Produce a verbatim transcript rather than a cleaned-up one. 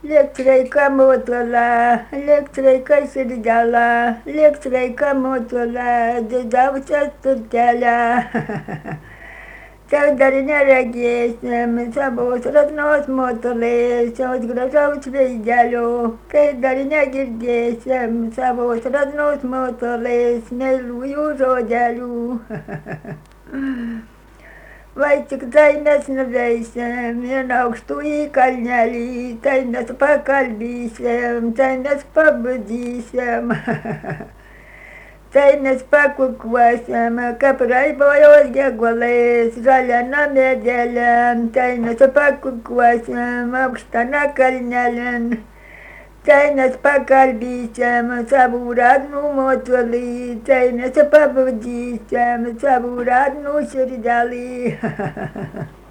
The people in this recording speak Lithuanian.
Lektraika motola, lektraika sirgala, lektraika motola, didausia turtelę. Čia dar neregėsim savo sratnos motulės, šios gražaus veidelio, kai dar negirdėsim savo sratnos motulės, meilųjų žodelių. Vai tik tai mes nuveisim ir aukštų į kalnelį, tai mes pakalbysim, tai mes pabudysim. Tai mes pakukuosim, kaip raibojos geguolais, žaliana medelėn, tai mes pakukuosim, aukštana kalnelėn. Tai mes pakalbysim savų radnų motulį, tai mes pabudysim savų radnų širdelį.